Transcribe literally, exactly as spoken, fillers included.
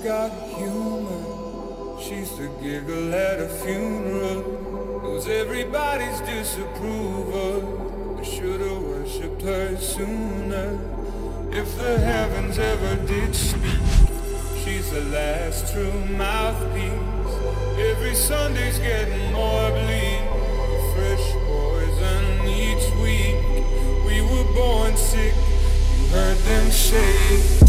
got humor. She's the giggle at a funeral. Knows everybody's disapproval. I should've worshipped her sooner. If the heavens ever did speak, she's the last true mouthpiece. Every Sunday's getting more bleak. Fresh poison each week. We were born sick, you heard them say.